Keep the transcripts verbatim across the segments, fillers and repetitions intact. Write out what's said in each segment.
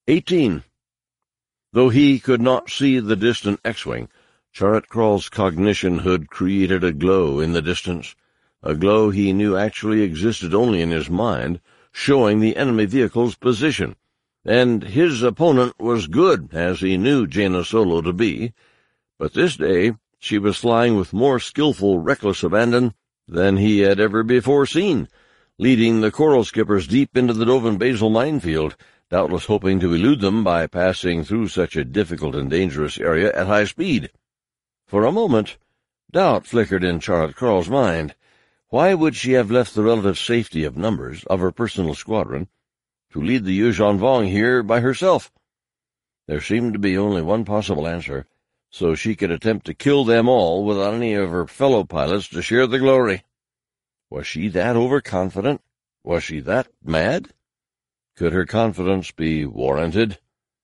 Eighteen. Though he could not see the distant X-wing, Chaarat Kral's cognition hood created a glow in the distance, a glow he knew actually existed only in his mind, showing the enemy vehicle's position. And his opponent was good, as he knew Jaina Solo to be, but this day she was flying with more skillful, reckless abandon than he had ever before seen, leading the Coral Skippers deep into the Dovin Basil minefield, doubtless hoping to elude them by passing through such a difficult and dangerous area at high speed. For a moment, doubt flickered in Chaarat Kral's mind. Why would she have left the relative safety of numbers of her personal squadron to lead the Yuuzhan Vong here by herself? There seemed to be only one possible answer, so she could attempt to kill them all without any of her fellow pilots to share the glory. Was she that overconfident? Was she that mad? Could her confidence be warranted?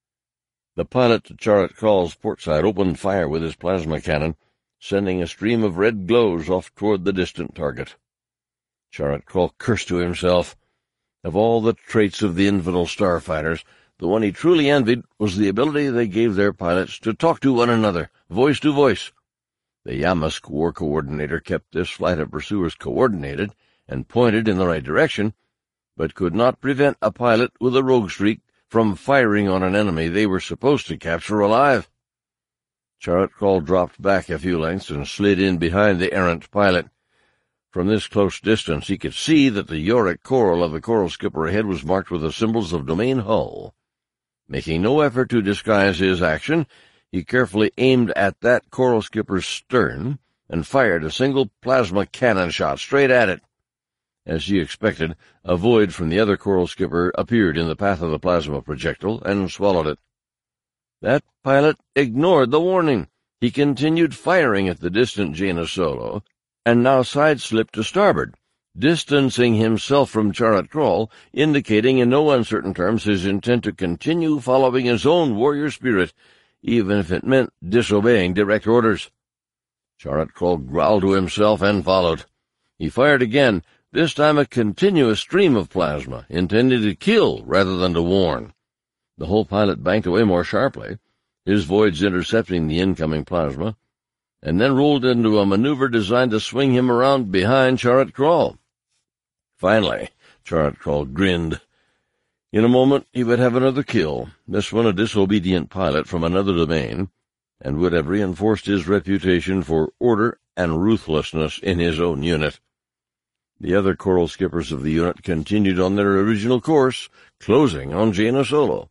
The pilot to Chaarat Kral's port side opened fire with his plasma cannon, sending a stream of red glows off toward the distant target. Chaarat Kral cursed to himself. Of all the traits of the infidel starfighters, the one he truly envied was the ability they gave their pilots to talk to one another, voice to voice. The Yammask War Coordinator kept this flight of pursuers coordinated and pointed in the right direction, but could not prevent a pilot with a rogue streak from firing on an enemy they were supposed to capture alive. Chaarat Kral dropped back a few lengths and slid in behind the errant pilot. From this close distance he could see that the Yorick coral of the Coral Skipper ahead was marked with the symbols of Domain Hull. Making no effort to disguise his action, he carefully aimed at that Coral Skipper's stern and fired a single plasma cannon shot straight at it. As he expected, a void from the other Coral Skipper appeared in the path of the plasma projectile and swallowed it. That pilot ignored the warning. He continued firing at the distant Jaina Solo, and now side-slipped to starboard, distancing himself from Chaarat Kral, indicating in no uncertain terms his intent to continue following his own warrior spirit, even if it meant disobeying direct orders. Chaarat Kral growled to himself and followed. He fired again, this time a continuous stream of plasma, intended to kill rather than to warn. The whole pilot banked away more sharply, his voids intercepting the incoming plasma, and then rolled into a maneuver designed to swing him around behind Chaarat Kral. Finally, Chaarat Kral grinned. In a moment he would have another kill, this one a disobedient pilot from another domain, and would have reinforced his reputation for order and ruthlessness in his own unit. The other Coral Skippers of the unit continued on their original course, closing on Jaina Solo.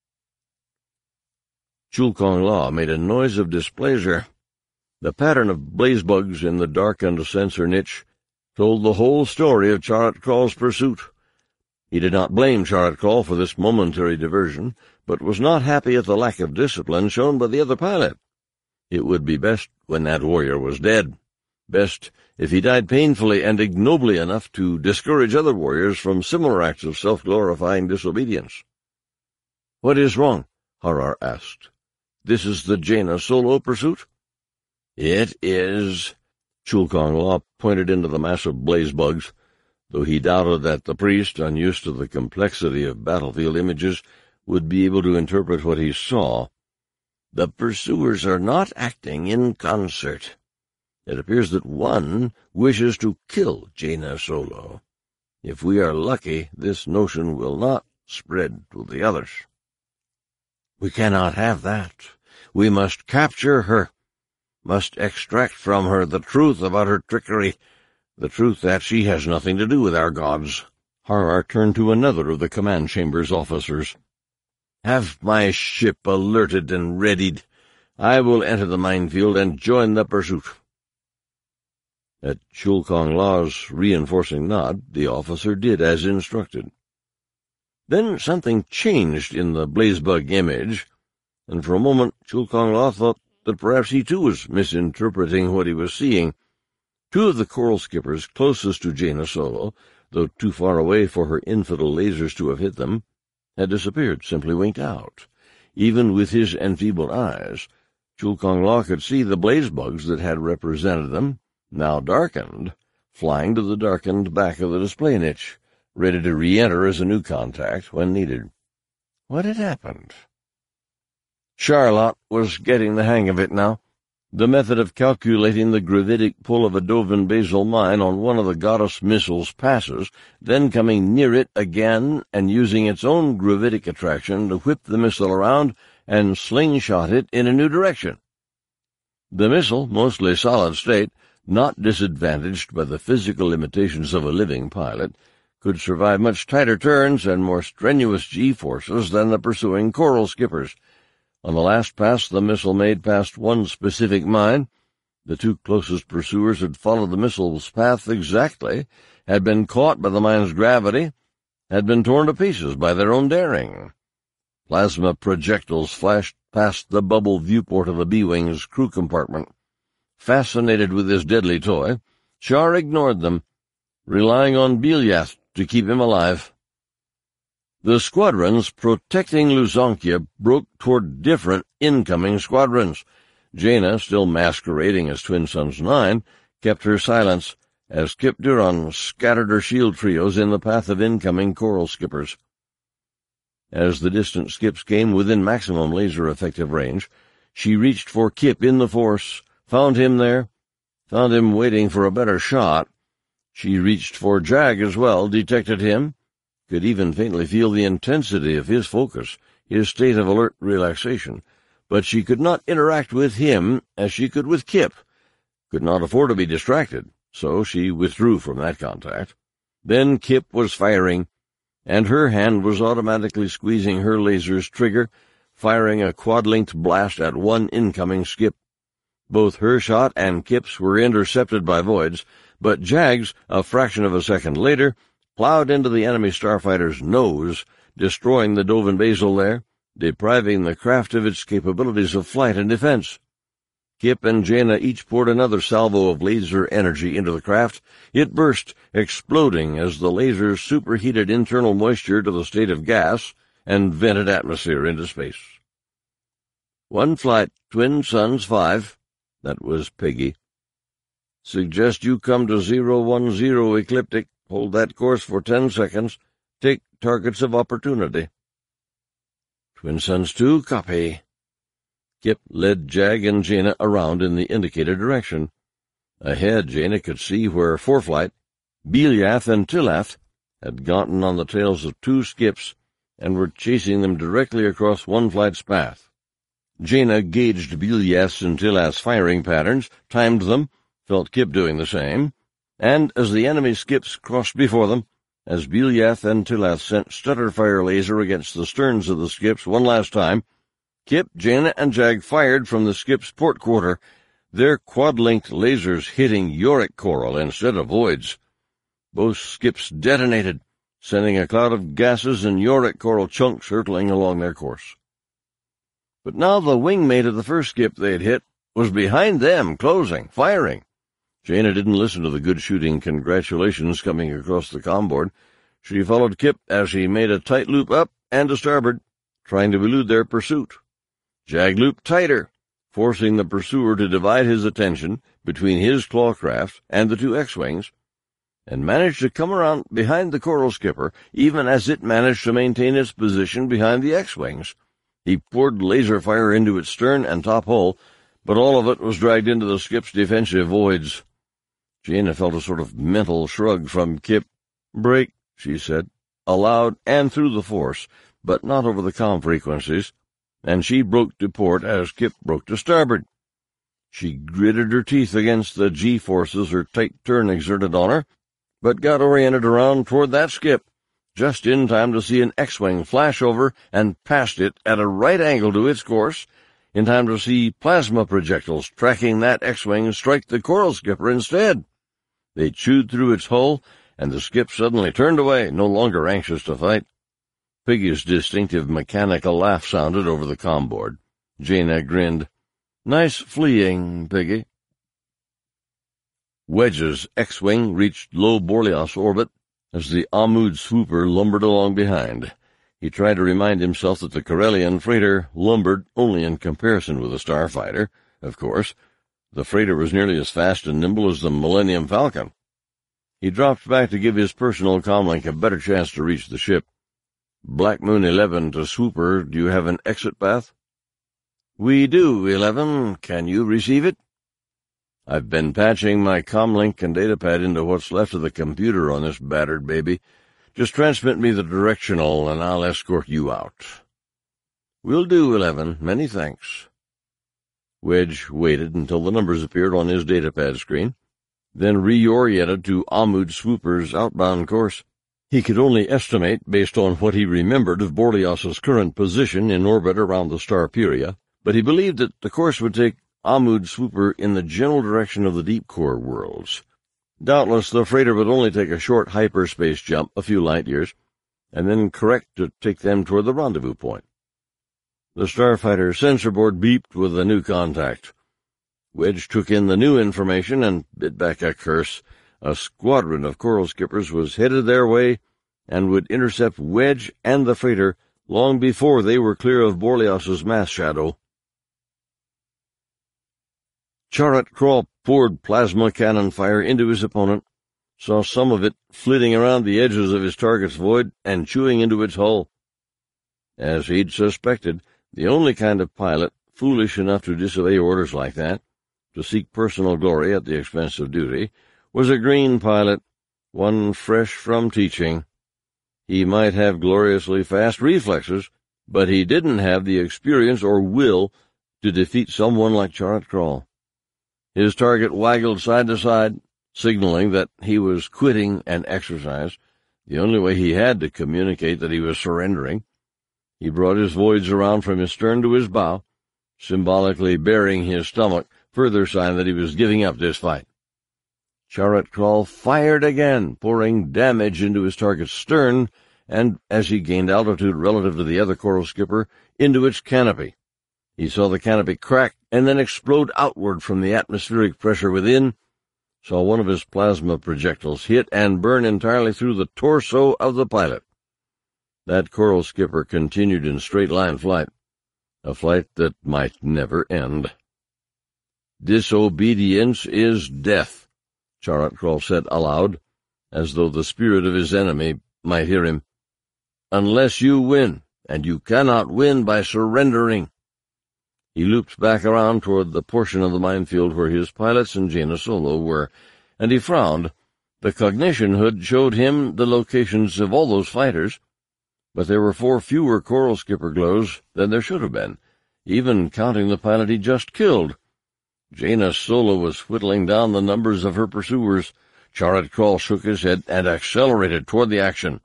Chul Kong Law made a noise of displeasure. The pattern of blaze bugs in the darkened sensor niche told the whole story of Chaarat Kral's pursuit. He did not blame Chaarat Kral for this momentary diversion, but was not happy at the lack of discipline shown by the other pilot. It would be best when that warrior was dead. Best if he died painfully and ignobly enough to discourage other warriors from similar acts of self-glorifying disobedience. "What is wrong?" Harar asked. "This is the Jaina Solo pursuit?" "It is." Chul Kong Law pointed into the mass of blaze bugs, though he doubted that the priest, unused to the complexity of battlefield images, would be able to interpret what he saw. "The pursuers are not acting in concert. It appears that one wishes to kill Jaina Solo. If we are lucky, this notion will not spread to the others. We cannot have that. We must capture her, must extract from her the truth about her trickery, the truth that she has nothing to do with our gods." Harar turned to another of the command chamber's officers. "Have my ship alerted and readied. I will enter the minefield and join the pursuit." At Chul Kong Law's reinforcing nod, the officer did as instructed. Then something changed in the blazebug image, and for a moment Chul Kong Law thought that perhaps he too was misinterpreting what he was seeing. Two of the Coral Skippers closest to Jaina Solo, though too far away for her infidel lasers to have hit them, had disappeared, simply winked out. Even with his enfeebled eyes, Chul Kong Law could see the blazebugs that had represented them, now darkened, flying to the darkened back of the display niche, ready to re-enter as a new contact when needed. What had happened? Charlotte was getting the hang of it now. The method of calculating the gravitic pull of a Dovin Basel mine on one of the Goddess missile's passes, then coming near it again and using its own gravitic attraction to whip the missile around and slingshot it in a new direction. The missile, mostly solid state, not disadvantaged by the physical limitations of a living pilot, could survive much tighter turns and more strenuous G-forces than the pursuing coral skippers. On the last pass the missile made past one specific mine, the two closest pursuers had followed the missile's path exactly, had been caught by the mine's gravity, had been torn to pieces by their own daring. Plasma projectiles flashed past the bubble viewport of the B-Wing's crew compartment. Fascinated with this deadly toy, Char ignored them, relying on Belyath to keep him alive. The squadrons protecting Luzonkia broke toward different incoming squadrons. Jaina, still masquerading as Twin Sons nine, kept her silence as Kip Duron scattered her shield trios in the path of incoming coral skippers. As the distant skips came within maximum laser-effective range, she reached for Kip in the force, found him there, found him waiting for a better shot. She reached for Jag as well, detected him, could even faintly feel the intensity of his focus, his state of alert relaxation, but she could not interact with him as she could with Kip, could not afford to be distracted, so she withdrew from that contact. Then Kip was firing, and her hand was automatically squeezing her laser's trigger, firing a quad-linked blast at one incoming skip. Both her shot and Kip's were intercepted by voids, but Jag's, a fraction of a second later, plowed into the enemy starfighter's nose, destroying the Dovin Basel there, depriving the craft of its capabilities of flight and defense. Kip and Jaina each poured another salvo of laser energy into the craft. It burst, exploding as the lasers superheated internal moisture to the state of gas and vented atmosphere into space. One flight, Twin Sons five. That was Peggy. Suggest you come to zero one zero Ecliptic. Hold that course for ten seconds. Take targets of opportunity. Twin Sons two, copy. Kip led Jag and Jaina around in the indicated direction. Ahead, Jaina could see where Foreflight, Belyath, and Tilath had gotten on the tails of two skips and were chasing them directly across one flight's path. Jaina gauged Belyath's and Tilath's firing patterns, timed them, felt Kip doing the same, and as the enemy skips crossed before them, as Belyath and Tilath sent stutter-fire laser against the sterns of the skips one last time, Kip, Jaina, and Jag fired from the skip's port quarter, their quad-linked lasers hitting Yorick coral instead of voids. Both skips detonated, sending a cloud of gases and Yorick coral chunks hurtling along their course. But now the wingmate of the first skip they had hit was behind them, closing, firing. Jaina didn't listen to the good shooting congratulations coming across the comboard. She followed Kip as he made a tight loop up and to starboard, trying to elude their pursuit. Jag looped tighter, forcing the pursuer to divide his attention between his clawcraft and the two X-Wings, and managed to come around behind the coral skipper, even as it managed to maintain its position behind the X-Wings. He poured laser fire into its stern and top hull, but all of it was dragged into the skip's defensive voids. Jaina felt a sort of mental shrug from Kip. "Break," she said, aloud and through the force, but not over the comm frequencies, and she broke to port as Kip broke to starboard. She gritted her teeth against the G-forces her tight turn exerted on her, but got oriented around toward that skip, just in time to see an X-Wing flash over and past it at a right angle to its course, in time to see plasma projectiles tracking that X-Wing strike the coral skipper instead. They chewed through its hull, and the skip suddenly turned away, no longer anxious to fight. Peggy's distinctive mechanical laugh sounded over the comboard. Jaina grinned. "Nice fleeing, Peggy." Wedge's X-Wing reached low Borlios orbit as the Ahmood swooper lumbered along behind. He tried to remind himself that the Corellian freighter lumbered only in comparison with the starfighter, of course. The freighter was nearly as fast and nimble as the Millennium Falcon. He dropped back to give his personal comlink a better chance to reach the ship. Black Moon eleven to Swooper, do you have an exit path? We do, eleven. Can you receive it? I've been patching my comlink and datapad into what's left of the computer on this battered baby. Just transmit me the directional, and I'll escort you out. Will do, eleven. Many thanks. Wedge waited until the numbers appeared on his datapad screen, then reoriented to Ahmud Swooper's outbound course. He could only estimate, based on what he remembered of Borlias's current position in orbit around the star Puria, but he believed that the course would take Ahmud Swooper in the general direction of the deep core worlds. Doubtless the freighter would only take a short hyperspace jump, a few light years, and then correct to take them toward the rendezvous point. The starfighter sensor board beeped with a new contact. Wedge took in the new information and bit back a curse. A squadron of coral skippers was headed their way and would intercept Wedge and the freighter long before they were clear of Borlias's mass shadow. Charat Krall poured plasma cannon fire into his opponent, saw some of it flitting around the edges of his target's void and chewing into its hull. As he'd suspected, the only kind of pilot foolish enough to disobey orders like that, to seek personal glory at the expense of duty, was a green pilot, one fresh from teaching. He might have gloriously fast reflexes, but he didn't have the experience or will to defeat someone like Charat Krall. His target waggled side to side, signaling that he was quitting an exercise, the only way he had to communicate that he was surrendering. He brought his voids around from his stern to his bow, symbolically baring his stomach, further sign that he was giving up this fight. Charat Krall fired again, pouring damage into his target's stern, and, as he gained altitude relative to the other coral skipper, into its canopy. He saw the canopy crack and then explode outward from the atmospheric pressure within, saw one of his plasma projectiles hit and burn entirely through the torso of the pilot. That coral skipper continued in straight-line flight, a flight that might never end. "Disobedience is death," Charat Krall said aloud, as though the spirit of his enemy might hear him. "Unless you win, and you cannot win by surrendering." He looped back around toward the portion of the minefield where his pilots and Jaina Solo were, and he frowned. The cognition hood showed him the locations of all those fighters, but there were four fewer coral skipper glows than there should have been, even counting the pilot he just killed. Jaina Solo was whittling down the numbers of her pursuers. Charat Krall shook his head and accelerated toward the action.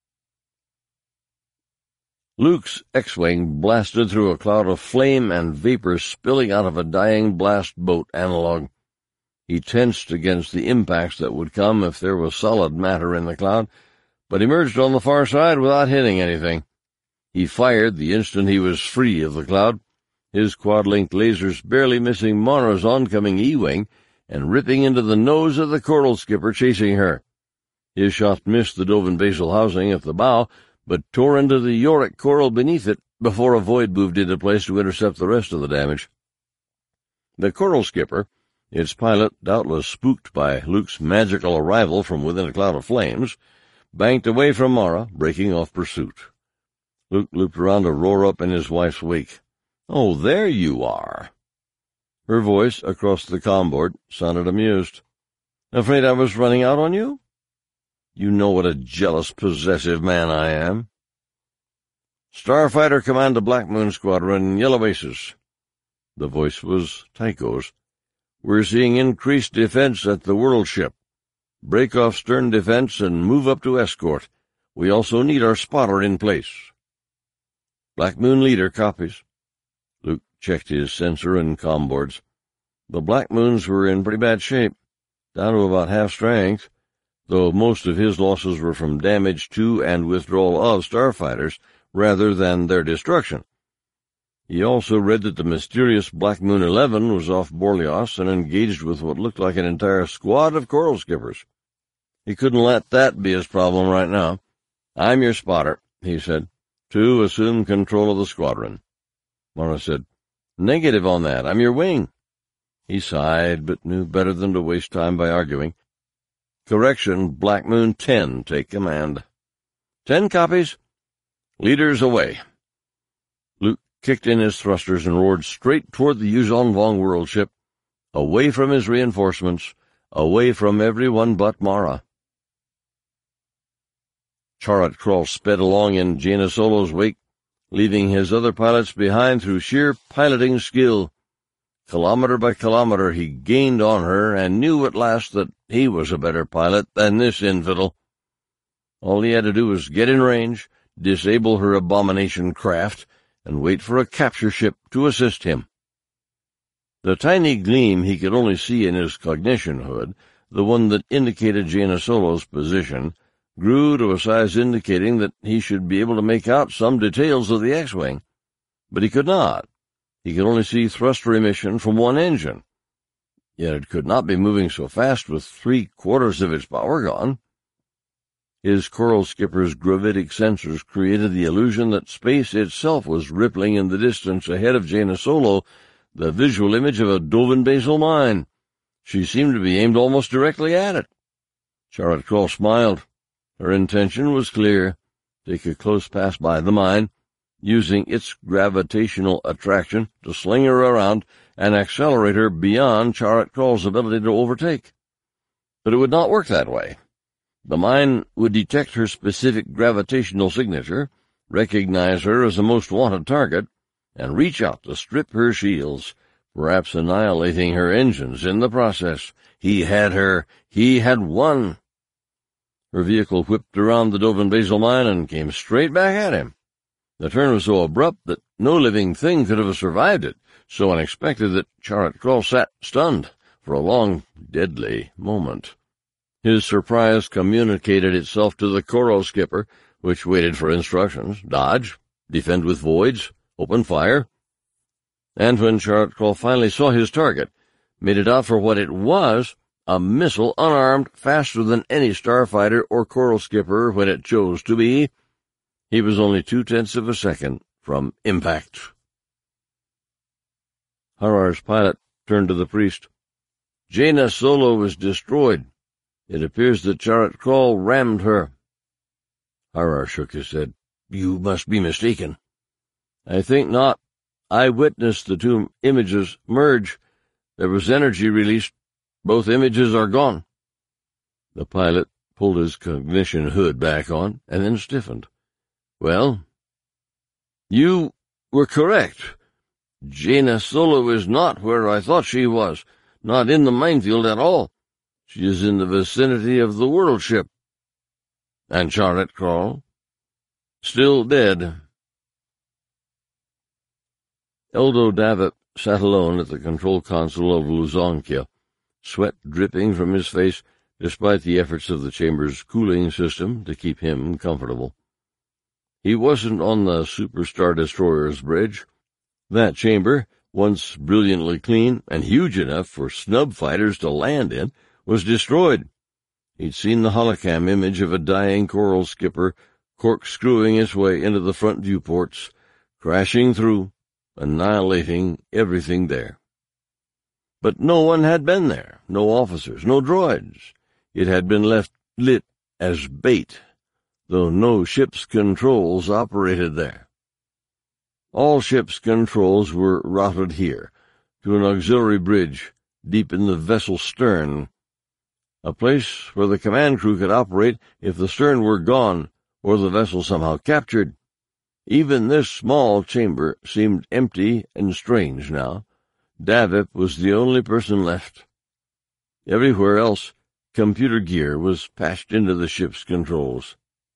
Luke's X-Wing blasted through a cloud of flame and vapor spilling out of a dying blast boat analog. He tensed against the impacts that would come if there was solid matter in the cloud, but emerged on the far side without hitting anything. He fired the instant he was free of the cloud, his quad-linked lasers barely missing Mara's oncoming E-Wing and ripping into the nose of the coral skipper chasing her. His shot missed the Dovin basal housing at the bow, but tore into the Yorick coral beneath it before a void moved into place to intercept the rest of the damage. The coral skipper, its pilot doubtless spooked by Luke's magical arrival from within a cloud of flames, banked away from Mara, breaking off pursuit. Luke looped around to roar up in his wife's wake. "Oh, there you are." Her voice, across the comboard, sounded amused. "Afraid I was running out on you? You know what a jealous, possessive man I am." "Starfighter Command to Black Moon Squadron, Yellow Aces." The voice was Tycho's. "We're seeing increased defense at the world ship. Break off stern defense and move up to escort. We also need our spotter in place." "Black Moon Leader copies." Luke checked his sensor and comboards. The Black Moons were in pretty bad shape, down to about half strength, though most of his losses were from damage to and withdrawal of starfighters rather than their destruction. He also read that the mysterious Black Moon eleven was off Borlias and engaged with what looked like an entire squad of coral skippers. He couldn't let that be his problem right now. "I'm your spotter," he said. "Two, assume control of the squadron." Mara said, "Negative on that. I'm your wing." He sighed, but knew better than to waste time by arguing. "Correction, Black Moon ten, take command." "Ten copies." Leaders away. Luke kicked in his thrusters and roared straight toward the Yuzhong Vong world ship, away from his reinforcements, away from everyone but Mara. Charat Krall sped along in Jaina Solo's wake, leaving his other pilots behind through sheer piloting skill. Kilometer by kilometer he gained on her and knew at last that he was a better pilot than this infidel. All he had to do was get in range, disable her abomination craft, and wait for a capture ship to assist him. The tiny gleam he could only see in his cognition hood, the one that indicated Jaina Solo's position, grew to a size indicating that he should be able to make out some details of the X-Wing. But he could not. He could only see thruster emission from one engine. Yet it could not be moving so fast with three-quarters of its power gone. His coral skipper's gravitic sensors created the illusion that space itself was rippling in the distance ahead of Jaina Solo, the visual image of a Dovin Basal mine. She seemed to be aimed almost directly at it. Charat Krall smiled. Her intention was clear. Take a close pass by the mine, using its gravitational attraction to sling her around and accelerate her beyond Charat Krall's ability to overtake. But it would not work that way. The mine would detect her specific gravitational signature, recognize her as a most wanted target, and reach out to strip her shields, perhaps annihilating her engines in the process. He had her. He had won. Her vehicle whipped around the Dovin Basal mine and came straight back at him. The turn was so abrupt that no living thing could have survived it, so unexpected that Charat Krall sat stunned for a long, deadly moment. His surprise communicated itself to the coral skipper, which waited for instructions. Dodge, defend with voids, open fire. And when Charat Krall finally saw his target, made it out for what it was, a missile unarmed, faster than any starfighter or coral skipper when it chose to be, he was only two-tenths of a second from impact. Harar's pilot turned to the priest. Jaina Solo was destroyed. It appears that Charat Krall rammed her. Harar shook his head. You must be mistaken. I think not. I witnessed the two images merge. There was energy released. Both images are gone. The pilot pulled his cognition hood back on and then stiffened. Well, you were correct. Jaina Solo is not where I thought she was, not in the minefield at all. She is in the vicinity of the world ship. And Charat Krall? Still dead. Eldo Davip sat alone at the control console of Luzonkia, sweat dripping from his face despite the efforts of the chamber's cooling system to keep him comfortable. He wasn't on the Superstar Destroyer's bridge. That chamber, once brilliantly clean and huge enough for snub fighters to land in, was destroyed. He'd seen the holocam image of a dying coral skipper corkscrewing its way into the front viewports, crashing through, annihilating everything there. But no one had been there, no officers, no droids. It had been left lit as bait, though no ship's controls operated there. All ship's controls were routed here, to an auxiliary bridge deep in the vessel's stern, a place where the command crew could operate if the stern were gone or the vessel somehow captured. Even this small chamber seemed empty and strange now. Davip was the only person left. Everywhere else, computer gear was patched into the ship's controls.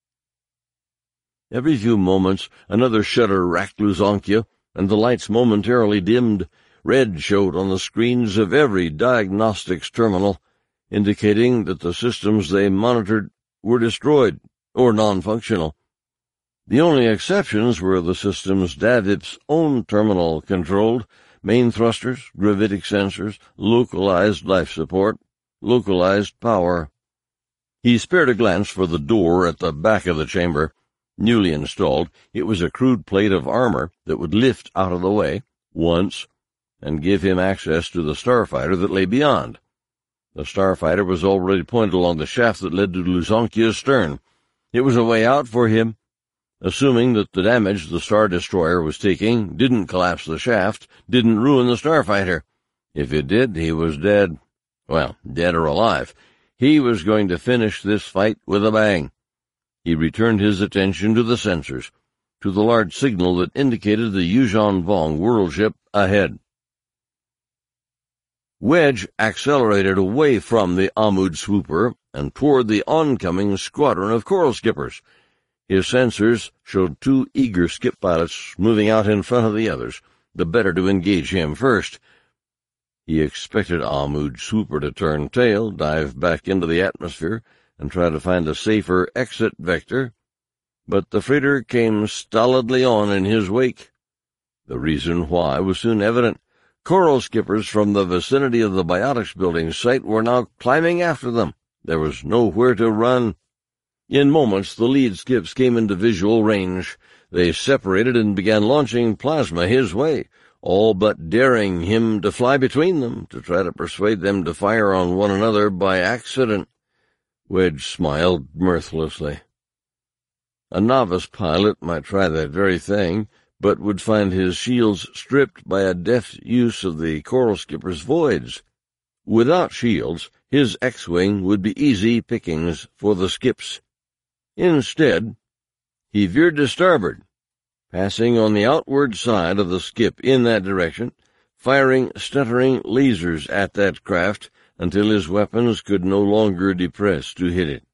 Every few moments, another shudder racked Luzonkia, and the lights momentarily dimmed. Red showed on the screens of every diagnostics terminal, indicating that the systems they monitored were destroyed or non-functional. The only exceptions were the systems Davip's own terminal controlled: main thrusters, gravitic sensors, localized life support, localized power. He spared a glance for the door at the back of the chamber. Newly installed, it was a crude plate of armor that would lift out of the way, once, and give him access to the starfighter that lay beyond. The starfighter was already pointed along the shaft that led to Luzonkia's stern. It was a way out for him, assuming that the damage the Star Destroyer was taking didn't collapse the shaft, didn't ruin the Starfighter. If it did, he was dead. Well, dead or alive. He was going to finish this fight with a bang. He returned his attention to the sensors, to the large signal that indicated the Yuuzhan Vong world ship ahead. Wedge accelerated away from the Amud swooper and toward the oncoming squadron of coral skippers. His sensors showed two eager skip pilots moving out in front of the others, the better to engage him first. He expected Amud swooper to turn tail, dive back into the atmosphere, and try to find a safer exit vector, but the freighter came stolidly on in his wake. The reason why was soon evident. Coral skippers from the vicinity of the Biotics building site were now climbing after them. There was nowhere to run. In moments, the lead skips came into visual range. They separated and began launching plasma his way, all but daring him to fly between them, to try to persuade them to fire on one another by accident. Wedge smiled mirthlessly. A novice pilot might try that very thing, but would find his shields stripped by a deft use of the coral skipper's voids. Without shields, his X-wing would be easy pickings for the skips. Instead, he veered to starboard, passing on the outward side of the skip in that direction, firing stuttering lasers at that craft until his weapons could no longer depress to hit it.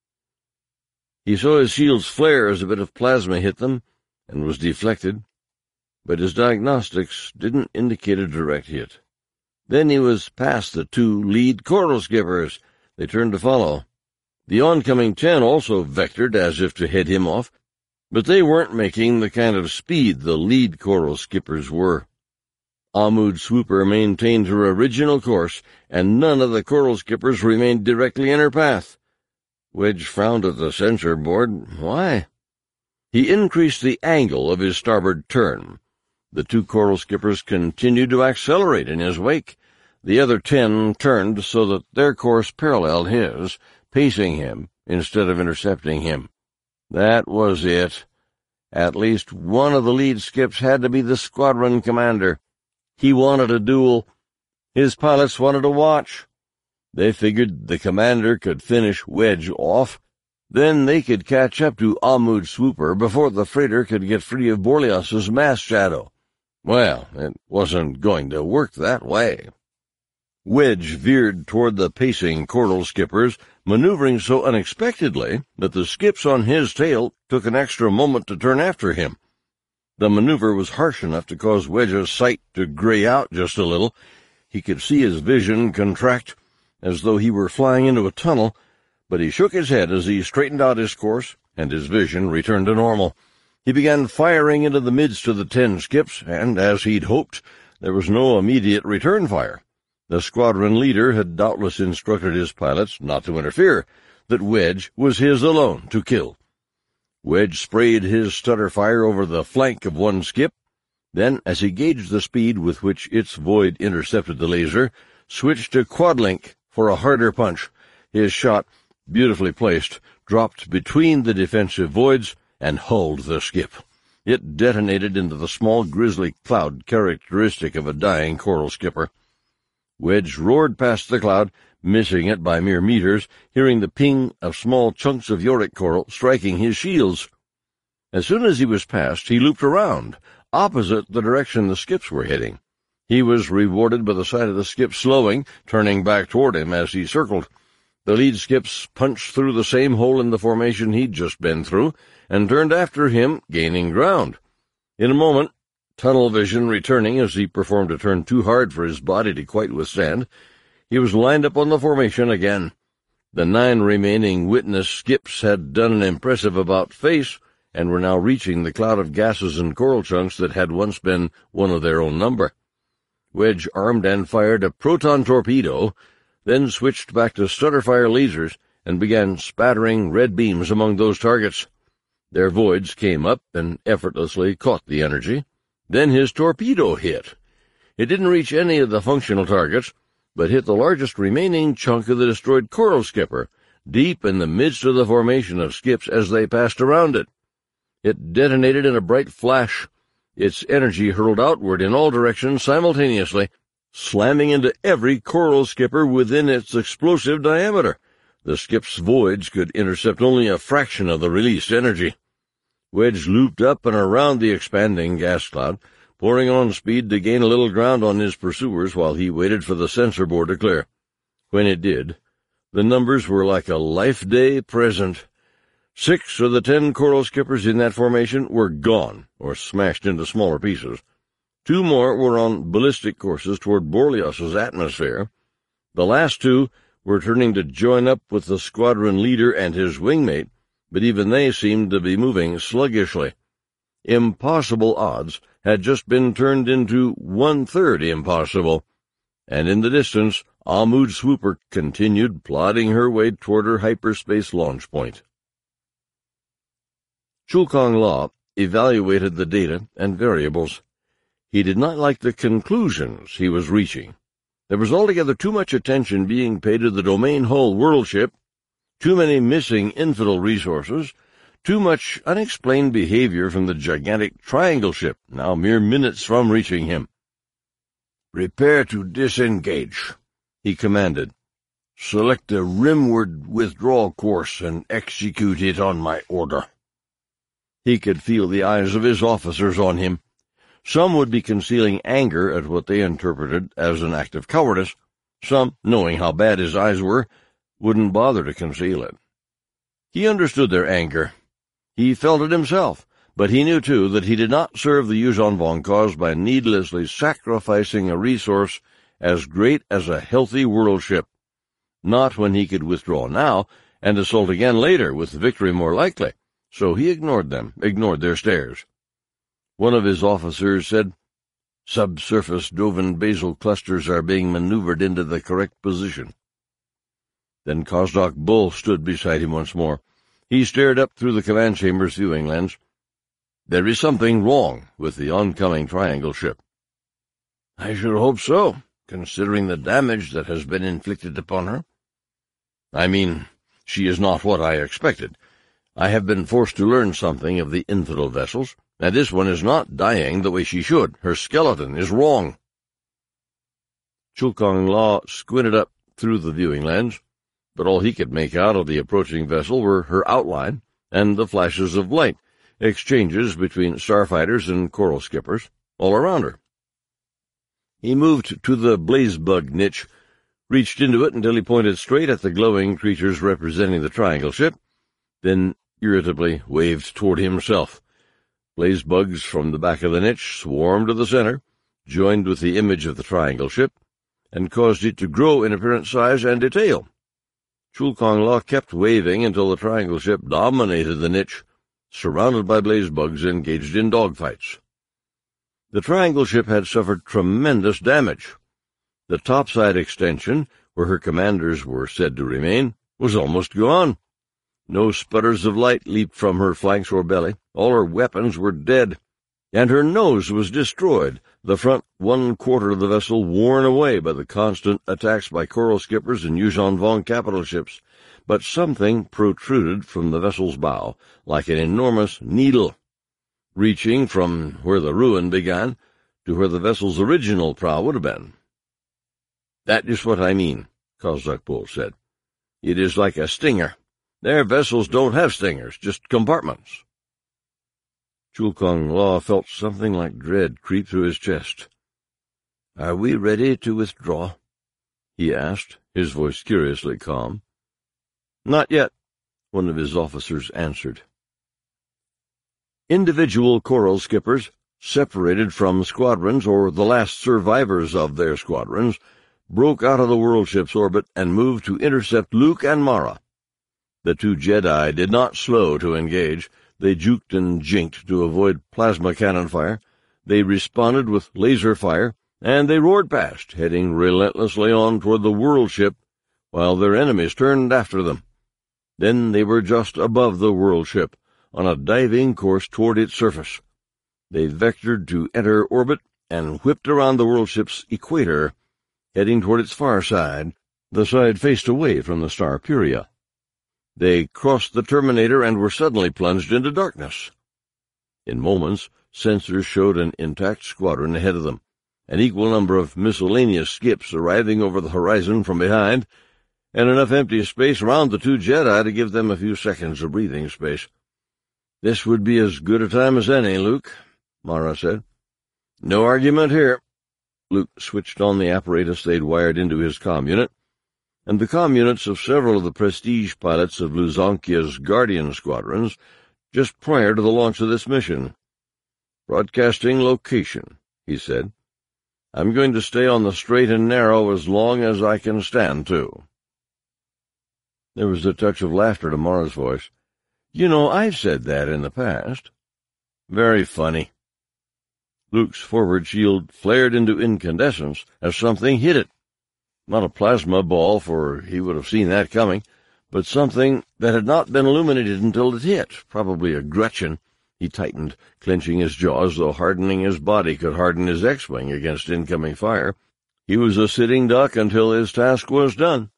He saw his shields flare as a bit of plasma hit them, and was deflected, but his diagnostics didn't indicate a direct hit. Then he was past the two lead coral skippers. They turned to follow. The oncoming ten also vectored as if to head him off, but they weren't making the kind of speed the lead coral skippers were. Amud swooper maintained her original course, and none of the coral skippers remained directly in her path. Wedge frowned at the sensor board. Why? He increased the angle of his starboard turn. The two coral skippers continued to accelerate in his wake. The other ten turned so that their course paralleled his, pacing him instead of intercepting him. That was it. At least one of the lead skips had to be the squadron commander. He wanted a duel. His pilots wanted to watch. They figured the commander could finish Wedge off. Then they could catch up to Amud swooper before the freighter could get free of Borlias's mass shadow. Well, it wasn't going to work that way. Wedge veered toward the pacing coral skippers, maneuvering so unexpectedly that the skips on his tail took an extra moment to turn after him. The maneuver was harsh enough to cause Wedge's sight to gray out just a little. He could see his vision contract, as though he were flying into a tunnel, but he shook his head as he straightened out his course, and his vision returned to normal. He began firing into the midst of the ten skips, and, as he'd hoped, there was no immediate return fire. The squadron leader had doubtless instructed his pilots not to interfere, that Wedge was his alone to kill. Wedge sprayed his stutter fire over the flank of one skip, then, as he gauged the speed with which its void intercepted the laser, switched to quadlink for a harder punch. His shot, beautifully placed, dropped between the defensive voids and hulled the skip. It detonated into the small grizzly cloud characteristic of a dying coral skipper. Wedge roared past the cloud, missing it by mere meters, hearing the ping of small chunks of yorick coral striking his shields. As soon as he was past, he looped around, opposite the direction the skips were heading. He was rewarded by the sight of the skip slowing, turning back toward him as he circled. The lead skips punched through the same hole in the formation he'd just been through, and turned after him, gaining ground. In a moment, tunnel vision returning as he performed a turn too hard for his body to quite withstand, he was lined up on the formation again. The nine remaining witness skips had done an impressive about-face, and were now reaching the cloud of gases and coral chunks that had once been one of their own number. Wedge armed and fired a proton torpedo, then switched back to stutterfire lasers and began spattering red beams among those targets. Their voids came up and effortlessly caught the energy. Then his torpedo hit. It didn't reach any of the functional targets, but hit the largest remaining chunk of the destroyed coral skipper, deep in the midst of the formation of skips as they passed around it. It detonated in a bright flash. Its energy hurled outward in all directions simultaneously, slamming into every coral skipper within its explosive diameter. The skip's voids could intercept only a fraction of the released energy. Wedge looped up and around the expanding gas cloud, pouring on speed to gain a little ground on his pursuers while he waited for the sensor board to clear. When it did, the numbers were like a life-day present. Six of the ten coral skippers in that formation were gone, or smashed into smaller pieces. Two more were on ballistic courses toward Borlios's atmosphere. The last two were turning to join up with the squadron leader and his wingmate, but even they seemed to be moving sluggishly. Impossible odds had just been turned into one-third impossible, and in the distance, Ahmud Swooper continued plodding her way toward her hyperspace launch point. Chulkong Law evaluated the data and variables. He did not like the conclusions he was reaching. There was altogether too much attention being paid to the domain hull world ship, too many missing infidel resources, too much unexplained behavior from the gigantic triangle ship, now mere minutes from reaching him. "Prepare to disengage," he commanded. "Select a rimward withdrawal course and execute it on my order." He could feel the eyes of his officers on him. Some would be concealing anger at what they interpreted as an act of cowardice. Some, knowing how bad his eyes were, wouldn't bother to conceal it. He understood their anger. He felt it himself, but he knew, too, that he did not serve the Yuuzhan Vong cause by needlessly sacrificing a resource as great as a healthy world ship. Not when he could withdraw now and assault again later with victory more likely. So he ignored them, ignored their stares. One of his officers said, "Subsurface Dovan basal clusters are being maneuvered into the correct position." Then Kosdok Bull stood beside him once more. He stared up through the command chamber's viewing lens. "There is something wrong with the oncoming triangle ship." "I should hope so, considering the damage that has been inflicted upon her." "I mean, she is not what I expected. I have been forced to learn something of the infidel vessels, and this one is not dying the way she should. Her skeleton is wrong." Chulkong Law squinted up through the viewing lens, but all he could make out of the approaching vessel were her outline and the flashes of light, exchanges between starfighters and coral skippers, all around her. He moved to the blazebug niche, reached into it until he pointed straight at the glowing creatures representing the triangle ship, then irritably waved toward himself. Blazebugs from the back of the niche swarmed to the center, joined with the image of the triangle ship, and caused it to grow in apparent size and detail. Chulkong Law kept waving until the triangle ship dominated the niche, surrounded by blazebugs engaged in dogfights. The triangle ship had suffered tremendous damage. The topside extension, where her commanders were said to remain, was almost gone. No sputters of light leaped from her flanks or belly. All her weapons were dead, and her nose was destroyed, the front one-quarter of the vessel worn away by the constant attacks by coral skippers and Yuuzhan Vong capital ships. But something protruded from the vessel's bow, like an enormous needle, reaching from where the ruin began to where the vessel's original prow would have been. "That is what I mean," Kosdok Bull said. "It is like a stinger. Their vessels don't have stingers, just compartments." Chulkong Law felt something like dread creep through his chest. "Are we ready to withdraw?" he asked, his voice curiously calm. "Not yet," one of his officers answered. Individual coral skippers, separated from squadrons or the last survivors of their squadrons, broke out of the world ship's orbit and moved to intercept Luke and Mara. The two Jedi did not slow to engage. They juked and jinked to avoid plasma cannon fire. They responded with laser fire, and they roared past, heading relentlessly on toward the world ship, while their enemies turned after them. Then they were just above the world ship, on a diving course toward its surface. They vectored to enter orbit and whipped around the world ship's equator, heading toward its far side, the side faced away from the star Puria. They crossed the terminator and were suddenly plunged into darkness. In moments, sensors showed an intact squadron ahead of them, an equal number of miscellaneous skips arriving over the horizon from behind, and enough empty space around the two Jedi to give them a few seconds of breathing space. "This would be as good a time as any, Luke," Mara said. "No argument here." Luke switched on the apparatus they'd wired into his comm unit, and the comm units of several of the prestige pilots of Luzonkia's Guardian squadrons just prior to the launch of this mission. "Broadcasting location," he said. "I'm going to stay on the straight and narrow as long as I can stand to." There was a touch of laughter to Mara's voice. "You know, I've said that in the past." "Very funny." Luke's forward shield flared into incandescence as something hit it. Not a plasma ball, for he would have seen that coming, but something that had not been illuminated until it hit, probably a Gretchen. He tightened, clenching his jaws, though hardening his body could harden his X-wing against incoming fire. He was a sitting duck until his task was done.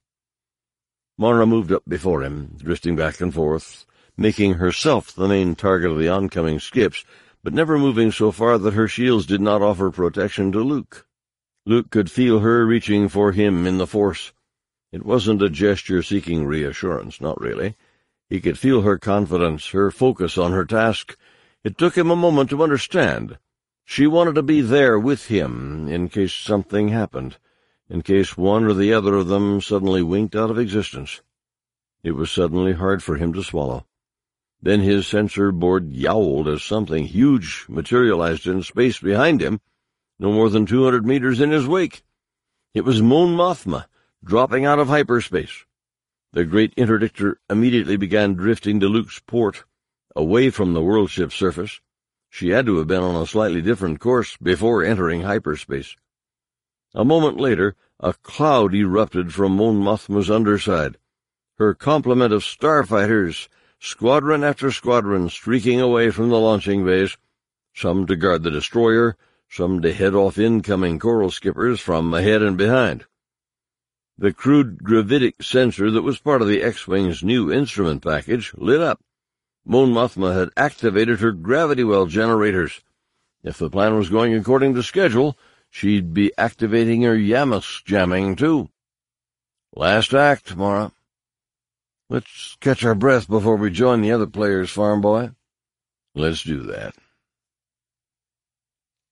Mara moved up before him, drifting back and forth, making herself the main target of the oncoming skips, but never moving so far that her shields did not offer protection to Luke. Luke could feel her reaching for him in the Force. It wasn't a gesture seeking reassurance, not really. He could feel her confidence, her focus on her task. It took him a moment to understand. She wanted to be there with him in case something happened, in case one or the other of them suddenly winked out of existence. It was suddenly hard for him to swallow. Then his sensor board yowled as something huge materialized in space behind him, no more than two hundred meters in his wake. It was Mon Mothma, dropping out of hyperspace. The great interdictor immediately began drifting to Luke's port, away from the world ship's surface. She had to have been on a slightly different course before entering hyperspace. A moment later, a cloud erupted from Mon Mothma's underside. Her complement of starfighters, squadron after squadron, streaking away from the launching bays, some to guard the destroyer, some to head off incoming coral skippers from ahead and behind. The crude gravitic sensor that was part of the X-Wing's new instrument package lit up. Mon Mothma had activated her gravity well generators. If the plan was going according to schedule, she'd be activating her Yamas jamming, too. Last act, Mara. Let's catch our breath before we join the other players, farm boy. Let's do that.